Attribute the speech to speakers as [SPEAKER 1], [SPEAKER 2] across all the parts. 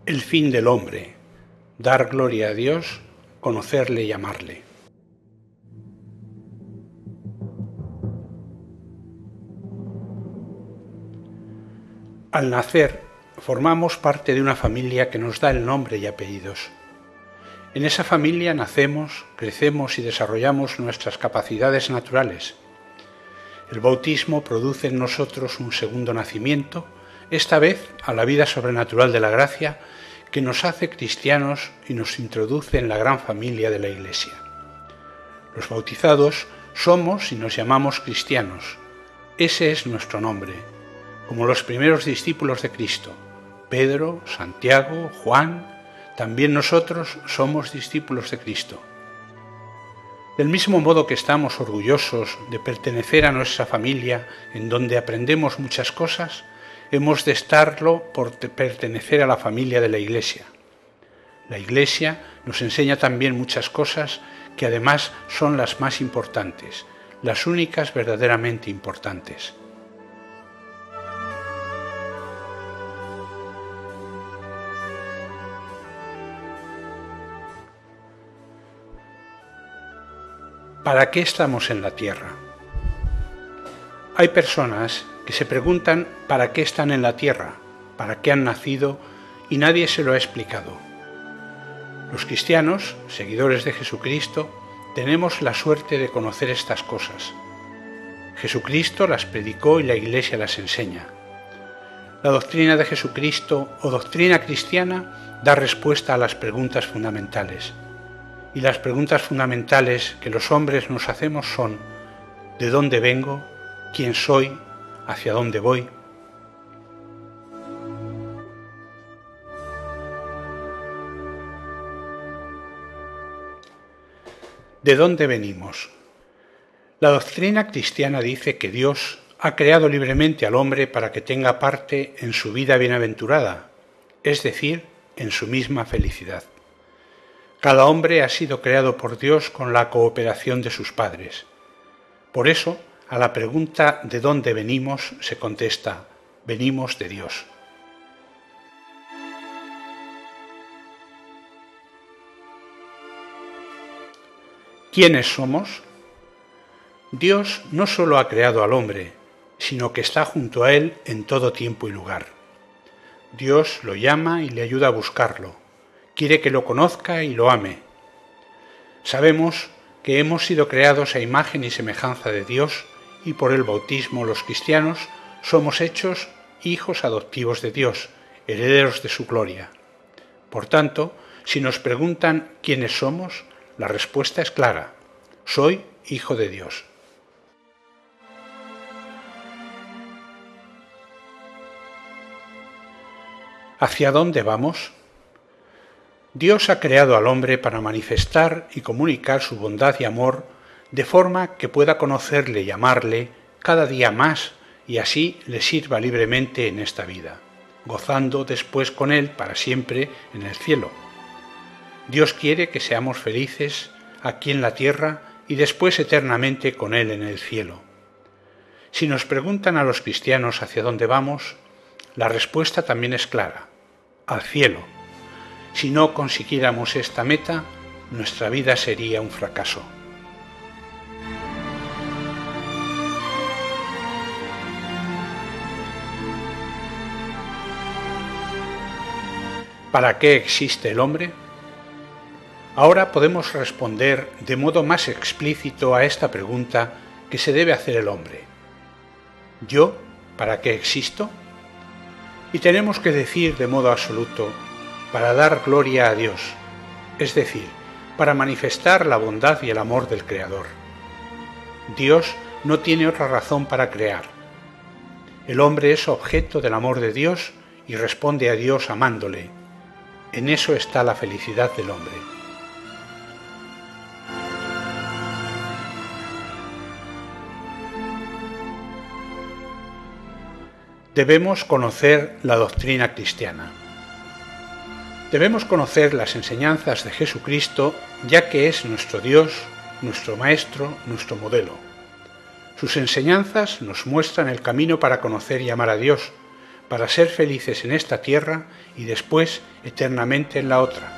[SPEAKER 1] El fin del hombre, dar gloria a Dios, conocerle y amarle. Al nacer, formamos parte de una familia que nos da el nombre y apellidos. En esa familia nacemos, crecemos y desarrollamos nuestras capacidades naturales. El bautismo produce en nosotros un segundo nacimiento, esta vez a la vida sobrenatural de la gracia, que nos hace cristianos y nos introduce en la gran familia de la Iglesia. Los bautizados somos y nos llamamos cristianos. Ese es nuestro nombre, como los primeros discípulos de Cristo, Pedro, Santiago, Juan. También nosotros somos discípulos de Cristo. Del mismo modo que estamos orgullosos de pertenecer a nuestra familia, en donde aprendemos muchas cosas, hemos de estarlo por pertenecer a la familia de la Iglesia. La Iglesia nos enseña también muchas cosas que además son las más importantes, las únicas verdaderamente importantes. ¿Para qué estamos en la tierra? Hay personas que se preguntan para qué están en la tierra, para qué han nacido, y nadie se lo ha explicado. Los cristianos, seguidores de Jesucristo, tenemos la suerte de conocer estas cosas. Jesucristo las predicó y la Iglesia las enseña. La doctrina de Jesucristo o doctrina cristiana da respuesta a las preguntas fundamentales. Y las preguntas fundamentales que los hombres nos hacemos son: ¿de dónde vengo? ¿Quién soy? ¿Hacia dónde voy? ¿De dónde venimos? La doctrina cristiana dice que Dios ha creado libremente al hombre para que tenga parte en su vida bienaventurada, es decir, en su misma felicidad. Cada hombre ha sido creado por Dios con la cooperación de sus padres. Por eso, a la pregunta ¿de dónde venimos? Se contesta: venimos de Dios. ¿Quiénes somos? Dios no solo ha creado al hombre, sino que está junto a él en todo tiempo y lugar. Dios lo llama y le ayuda a buscarlo. Quiere que lo conozca y lo ame. Sabemos que hemos sido creados a imagen y semejanza de Dios, y por el bautismo los cristianos somos hechos hijos adoptivos de Dios, herederos de su gloria. Por tanto, si nos preguntan quiénes somos, la respuesta es clara: soy hijo de Dios. ¿Hacia dónde vamos? Dios ha creado al hombre para manifestar y comunicar su bondad y amor de forma que pueda conocerle y amarle cada día más y así le sirva libremente en esta vida, gozando después con él para siempre en el cielo. Dios quiere que seamos felices aquí en la tierra y después eternamente con él en el cielo. Si nos preguntan a los cristianos hacia dónde vamos, la respuesta también es clara: al cielo. Si no consiguiéramos esta meta, nuestra vida sería un fracaso. ¿Para qué existe el hombre? Ahora podemos responder de modo más explícito a esta pregunta que se debe hacer el hombre. ¿Yo para qué existo? Y tenemos que decir de modo absoluto: para dar gloria a Dios, es decir, para manifestar la bondad y el amor del Creador. Dios no tiene otra razón para crear. El hombre es objeto del amor de Dios y responde a Dios amándole. En eso está la felicidad del hombre. Debemos conocer la doctrina cristiana. Debemos conocer las enseñanzas de Jesucristo, ya que es nuestro Dios, nuestro Maestro, nuestro modelo. Sus enseñanzas nos muestran el camino para conocer y amar a Dios, para ser felices en esta tierra y después eternamente en la otra.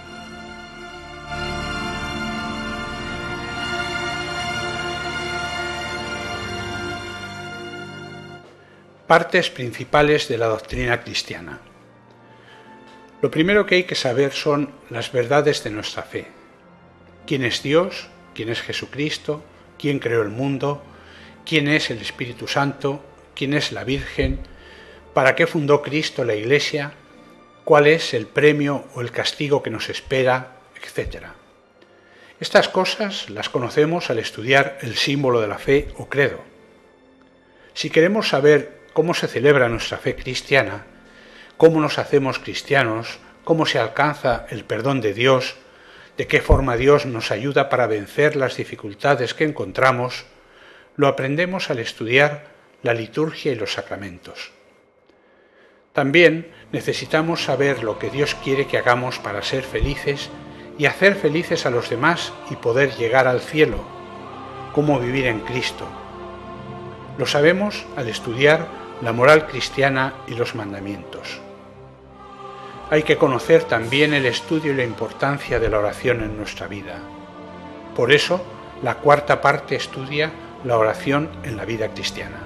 [SPEAKER 1] Partes principales de la doctrina cristiana. Lo primero que hay que saber son las verdades de nuestra fe. ¿Quién es Dios? ¿Quién es Jesucristo? ¿Quién creó el mundo? ¿Quién es el Espíritu Santo? ¿Quién es la Virgen? ¿Para qué fundó Cristo la Iglesia? ¿Cuál es el premio o el castigo que nos espera? Etcétera. Estas cosas las conocemos al estudiar el símbolo de la fe o credo. Si queremos saber cómo se celebra nuestra fe cristiana, cómo nos hacemos cristianos, cómo se alcanza el perdón de Dios, de qué forma Dios nos ayuda para vencer las dificultades que encontramos, lo aprendemos al estudiar la liturgia y los sacramentos. También necesitamos saber lo que Dios quiere que hagamos para ser felices y hacer felices a los demás y poder llegar al cielo, cómo vivir en Cristo. Lo sabemos al estudiar la moral cristiana y los mandamientos. Hay que conocer también el estudio y la importancia de la oración en nuestra vida. Por eso, la cuarta parte estudia la oración en la vida cristiana.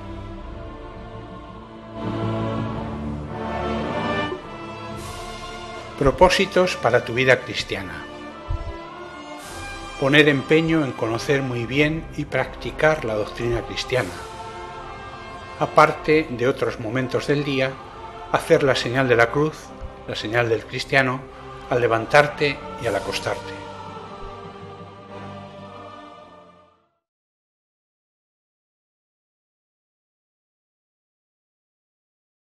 [SPEAKER 1] Propósitos para tu vida cristiana. Poner empeño en conocer muy bien y practicar la doctrina cristiana. Aparte de otros momentos del día, hacer la señal de la cruz, la señal del cristiano, al levantarte y al acostarte.